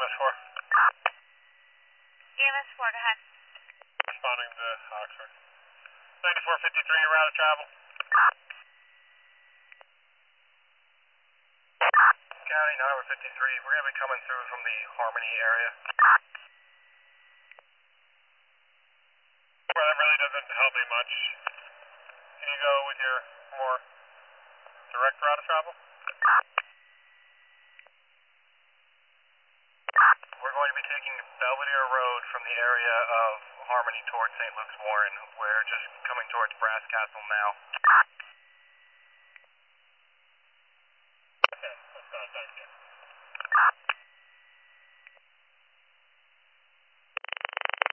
4. EMS 4, go ahead. Responding to Oxford. 9453, you're out of travel. County 953, we're going to be coming through from the Harmony area. Well, that really doesn't help me much. Can you go with your more direct route of travel? We're going to be taking Belvedere Road from the area of Harmony towards St. Luke's Warren. We're just coming towards Brass Castle now.